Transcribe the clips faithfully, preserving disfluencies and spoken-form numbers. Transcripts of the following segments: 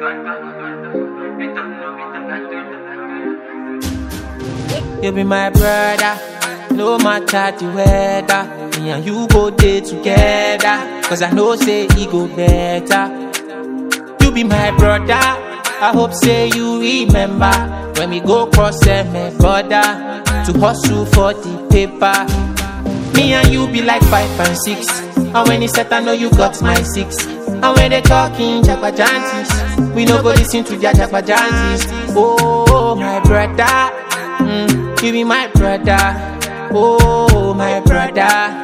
You be my brother, no matter the weather. Me and you go day together, cause I know say he go better. You be my brother, I hope say you remember when we go cross my border to hustle for the paper. Me and you be like five and six, and when it's set I know you got my six. And when they talking jagbajantis, we no go listen to their jagbajantis. Oh my brother, mm, you be my brother. Oh my brother,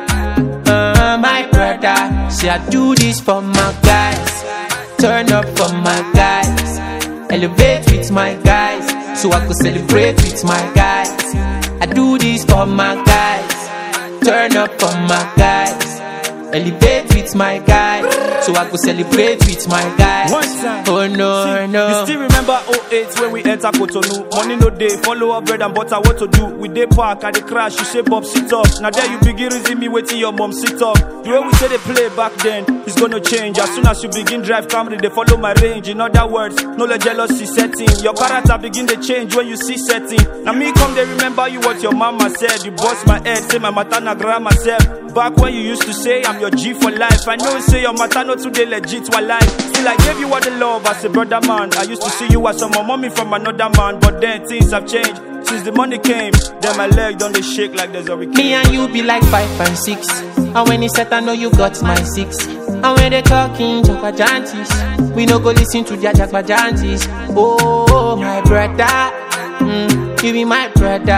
uh, my brother. See I do this for my guys, turn up for my guys, elevate with my guys, so I could celebrate with my guys. I do this for my guys, turn up for my guys, elevate with my guys, so I could celebrate with my guys. One time. Oh no, See, no. You still remember oh eight when we enter Cotonou? Money no day, follow up bread and butter, what to do? We dey park, I dey crash, you say Bob sit up. Now there you begin reason me waiting your mom sit up. The way we say they play back then, it's gonna change. As soon as you begin drive Camry, they follow my range. In other words, no let jealousy setting. Your character begin to change when you see setting. Now me come they remember you what your mama said. You bust my head, say my matana grandma said. Back when you used to say I'm your G for life, I know say your matter not today legit while life. Still I gave you all the love as a brother man. I used to see you as some mommy from another man, but then things have changed since the money came. Then my leg don't they shake like there's a hurricane. Me and you be like five and six, and when it's set I know you got my six. And when they talking jagbajantis, we no go listen to their jagbajantis. Oh my brother, mm, you be my brother.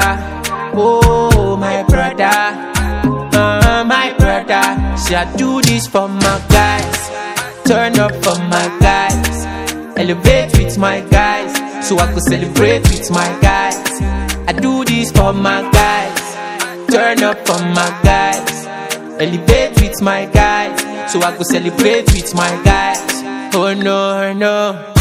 Oh my brother, uh, my brother. See I do this for my guys, turn up for my guys, elevate with my guys, so I could celebrate with my guys. I do this for my guys, turn up for my guys, elevate with my guys, so I could celebrate with my guys. Oh no, no.